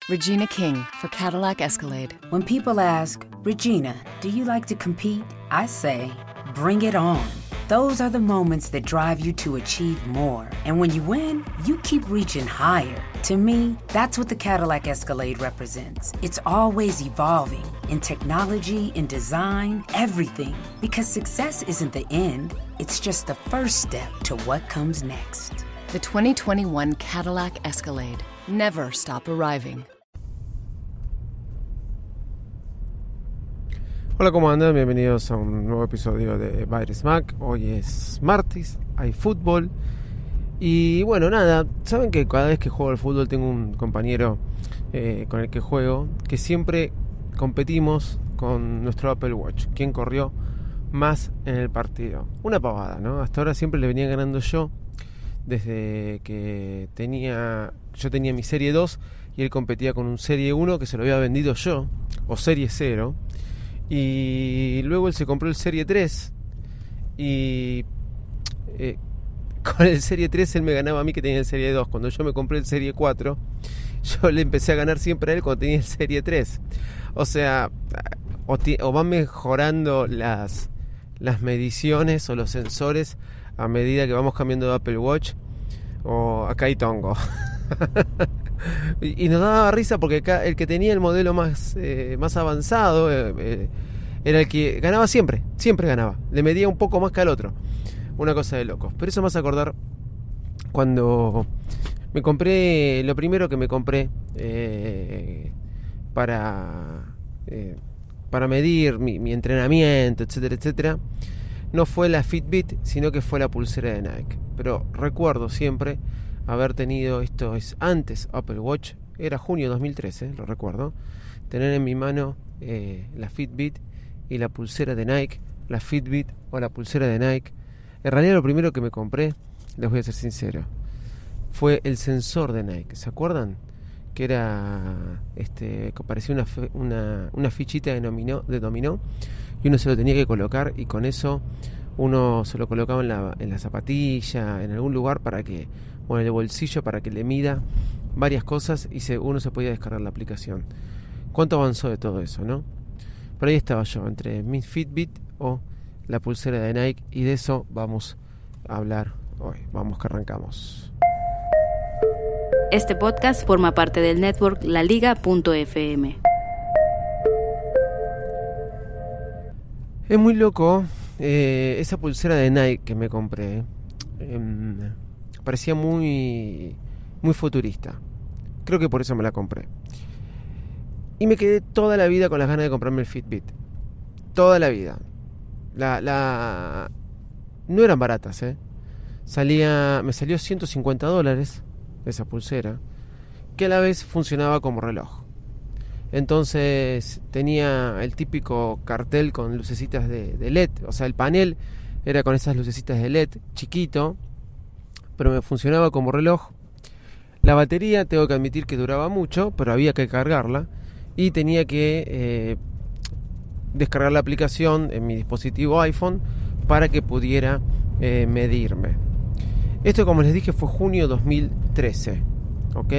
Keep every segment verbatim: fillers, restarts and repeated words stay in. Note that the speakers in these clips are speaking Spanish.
Regina King for Cadillac Escalade. When people ask, Regina, do you like to compete? I say, bring it on. Those are the moments that drive you to achieve more. And when you win, you keep reaching higher. To me, that's what the Cadillac Escalade represents. It's always evolving in technology, in design, everything. Because success isn't the end, it's just the first step to what comes next. The twenty twenty-one Cadillac Escalade. Never stop arriving. Hola, ¿cómo andan? Bienvenidos a un nuevo episodio de Bayer Smack. Hoy es martes, hay fútbol. Y bueno, nada, saben que cada vez que juego al fútbol tengo un compañero eh, con el que juego, que siempre competimos con nuestro Apple Watch. ¿Quién corrió más en el partido? Una pavada, ¿no? Hasta ahora siempre le venía ganando yo, desde que tenía yo tenía mi Serie dos y él competía con un Serie uno que se lo había vendido yo, o Serie cero. Y luego él se compró el Serie tres y eh, con el Serie tres él me ganaba a mí que tenía el Serie dos. Cuando yo me compré el Serie cuatro, yo le empecé a ganar siempre a él cuando tenía el Serie tres. O sea, o, t- o van mejorando las, las mediciones o los sensores a medida que vamos cambiando de Apple Watch, o acá hay tongo. y, y nos daba risa porque acá el que tenía el modelo más, eh, más avanzado eh, eh, era el que ganaba siempre, siempre ganaba, le medía un poco más que al otro, una cosa de locos. Pero eso me hace acordar cuando me compré, lo primero que me compré eh, para eh, para medir mi, mi entrenamiento, etcétera, etcétera, no fue la Fitbit, sino que fue la pulsera de Nike. Pero recuerdo siempre haber tenido, esto es antes Apple Watch, era junio dos mil trece, lo recuerdo, tener en mi mano eh, la Fitbit y la pulsera de Nike, la Fitbit o la pulsera de Nike. En realidad lo primero que me compré, les voy a ser sincero, fue el sensor de Nike. ¿Se acuerdan? Que era, este, que parecía una, una, una fichita de dominó, de dominó, y uno se lo tenía que colocar, y con eso uno se lo colocaba en la, en la zapatilla, en algún lugar para que, o en el bolsillo, para que le mida varias cosas y se, uno se podía descargar la aplicación. ¿Cuánto avanzó de todo eso, no? Por ahí estaba yo, entre mi Fitbit o la pulsera de Nike, y de eso vamos a hablar hoy. Vamos que arrancamos. Este podcast forma parte del network la liga punto efe eme. Es muy loco eh, esa pulsera de Nike que me compré. Eh, parecía muy, muy futurista. Creo que por eso me la compré. Y me quedé toda la vida con las ganas de comprarme el Fitbit. Toda la vida. La, la... No eran baratas, ¿eh? Salía, me salió ciento cincuenta dólares esa pulsera, que a la vez funcionaba como reloj. Entonces tenía el típico cartel con lucecitas de, de L E D, o sea, el panel era con esas lucecitas de L E D, chiquito, pero me funcionaba como reloj. La batería, tengo que admitir que duraba mucho, pero había que cargarla, y tenía que eh, descargar la aplicación en mi dispositivo iPhone para que pudiera eh, medirme. Esto, como les dije, fue junio dos mil trece, ¿ok?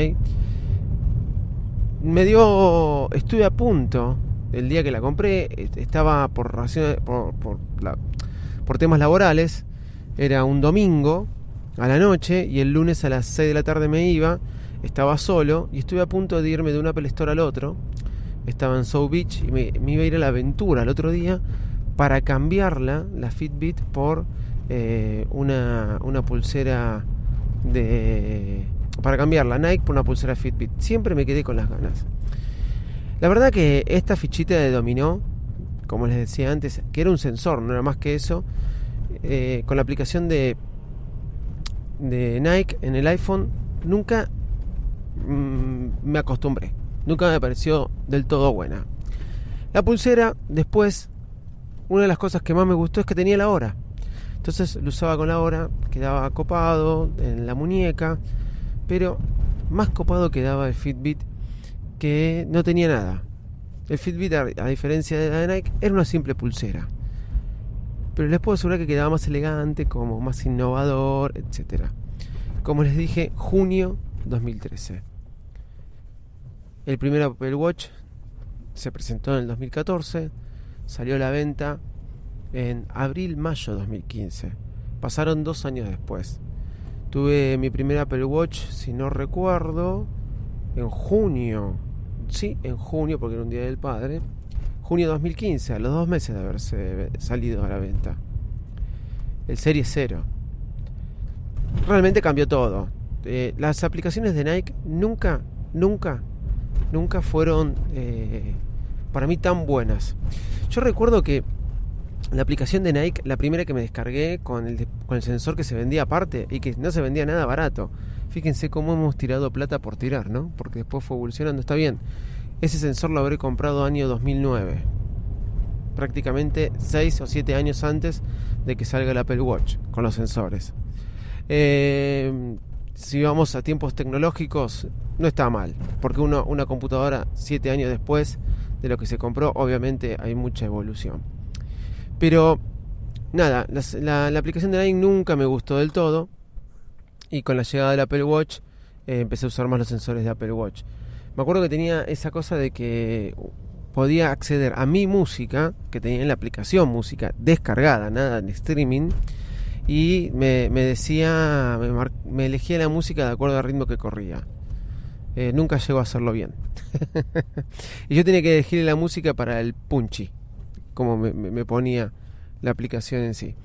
Me dio, estuve a punto el día que la compré, estaba por razones, por, por, la, por temas laborales, era un domingo a la noche y el lunes a las seis de la tarde me iba, estaba solo y estuve a punto de irme de un Apple Store al otro, estaba en South Beach y me, me iba a ir a la aventura el otro día para cambiarla, la Fitbit, por eh, una, una pulsera de... para cambiar la Nike por una pulsera Fitbit. Siempre me quedé con las ganas. La verdad que esta fichita de dominó, como les decía antes, que era un sensor, no era más que eso, eh, con la aplicación de de Nike en el iPhone, nunca mmm, me acostumbré, nunca me pareció del todo buena. La pulsera, después, una de las cosas que más me gustó es que tenía la hora. Entonces lo usaba con la hora, quedaba copado en la muñeca, pero más copado quedaba el Fitbit, que no tenía nada. El Fitbit, a diferencia de la de Nike, era una simple pulsera, pero les puedo asegurar que quedaba más elegante, como más innovador, etcétera. Como les dije, junio dos mil trece. el primer Apple Watch se presentó en el dos mil catorce, salió a la venta en abril-mayo de dos mil quince. Pasaron dos años después. Tuve mi primer Apple Watch, si no recuerdo, en junio. Sí, en junio, porque era un día del padre. Junio de dos mil quince, a los dos meses de haberse salido a la venta. El Serie cero. Realmente cambió todo. Eh, las aplicaciones de Nike nunca, nunca, nunca fueron eh, para mí tan buenas. Yo recuerdo que la aplicación de Nike, la primera que me descargué con el, de, con el sensor que se vendía aparte y que no se vendía nada barato. Fíjense cómo hemos tirado plata por tirar, ¿no? Porque después fue evolucionando, está bien. Ese sensor lo habré comprado año dos mil nueve. Prácticamente seis o siete años antes de que salga el Apple Watch con los sensores. Eh, si vamos a tiempos tecnológicos, no está mal. Porque uno, una computadora siete años después de lo que se compró, obviamente hay mucha evolución. Pero nada, la, la, la aplicación de Nike nunca me gustó del todo. Y con la llegada del Apple Watch eh, empecé a usar más los sensores de Apple Watch. Me acuerdo que tenía esa cosa de que podía acceder a mi música, que tenía en la aplicación música descargada, nada en streaming. Y me, me decía, me, mar, me elegía la música de acuerdo al ritmo que corría. Eh, nunca llegó a hacerlo bien. Y yo tenía que elegir la música para el punchy, como me, me, me ponía la aplicación en sí.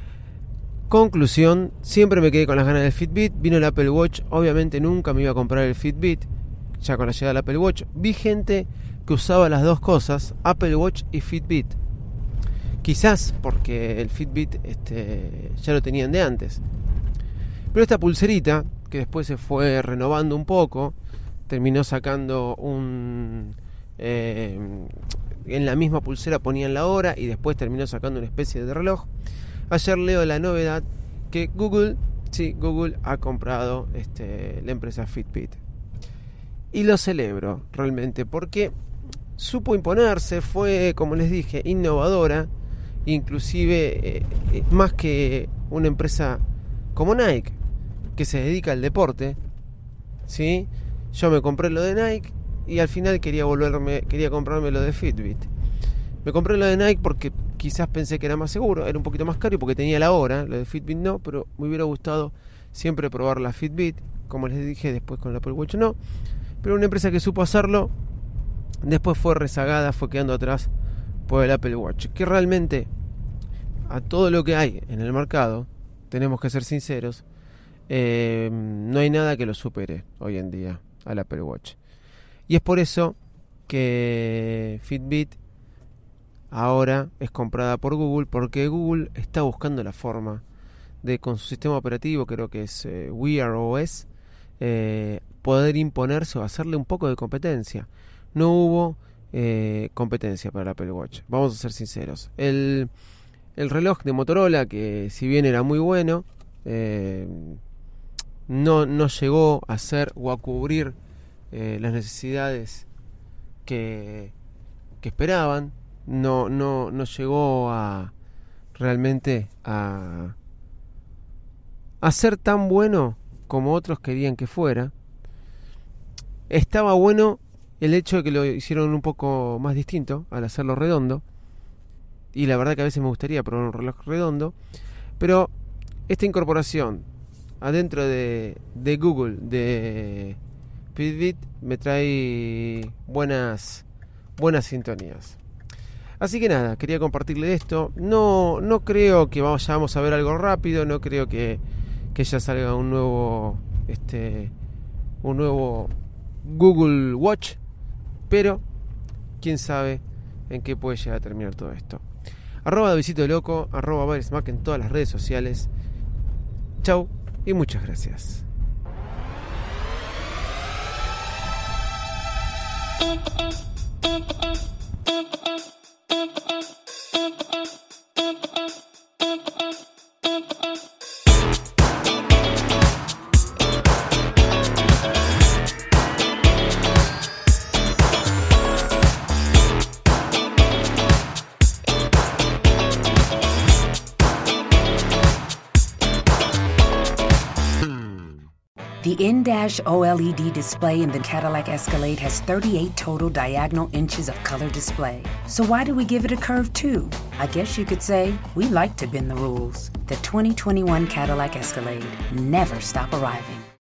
Conclusión, siempre me quedé con las ganas del Fitbit. Vino el Apple Watch, obviamente nunca me iba a comprar el Fitbit. Ya con la llegada del Apple Watch vi gente que usaba las dos cosas, Apple Watch y Fitbit. Quizás porque el Fitbit este, ya lo tenían de antes. Pero esta pulserita, que después se fue renovando un poco, terminó sacando un... Eh, en la misma pulsera ponían la hora y después terminó sacando una especie de reloj. Ayer leo la novedad que Google, sí, Google ha comprado este, la empresa Fitbit. Y lo celebro realmente porque supo imponerse, fue, como les dije, innovadora, inclusive eh, más que una empresa como Nike, que se dedica al deporte, ¿sí? Yo me compré lo de Nike y al final quería volverme, quería comprarme lo de Fitbit. Me compré lo de Nike porque quizás pensé que era más seguro, era un poquito más caro y porque tenía la hora, lo de Fitbit no, pero me hubiera gustado siempre probar la Fitbit, como les dije, después con la Apple Watch no. Pero una empresa que supo hacerlo, después fue rezagada, fue quedando atrás por el Apple Watch, que realmente a todo lo que hay en el mercado, tenemos que ser sinceros, eh, no hay nada que lo supere hoy en día al Apple Watch. Y es por eso que Fitbit ahora es comprada por Google, porque Google está buscando la forma de, con su sistema operativo, creo que es eh, Wear O S, eh, poder imponerse o hacerle un poco de competencia. No hubo eh, competencia para el Apple Watch, vamos a ser sinceros. El, el reloj de Motorola, que si bien era muy bueno, eh, no, no llegó a hacer o a cubrir eh, las necesidades que, que esperaban. No, no, no llegó a realmente a, a ser tan bueno como otros querían que fuera. Estaba bueno el hecho de que lo hicieron un poco más distinto al hacerlo redondo, y la verdad que a veces me gustaría probar un reloj redondo, pero esta incorporación adentro de, de Google de Fitbit me trae buenas buenas sintonías. Así que nada, quería compartirle esto. No, no creo que vayamos a ver algo rápido, no creo que, que ya salga un nuevo este un nuevo Google Watch, pero quién sabe en qué puede llegar a terminar todo esto. Arroba Davidcito Loco, arroba Baresmack en todas las redes sociales. Chau y muchas gracias. The in-dash O L E D display in the Cadillac Escalade has thirty-eight total diagonal inches of color display. So why do we give it a curve too? I guess you could say we like to bend the rules. The twenty twenty-one Cadillac Escalade. Never stop arriving.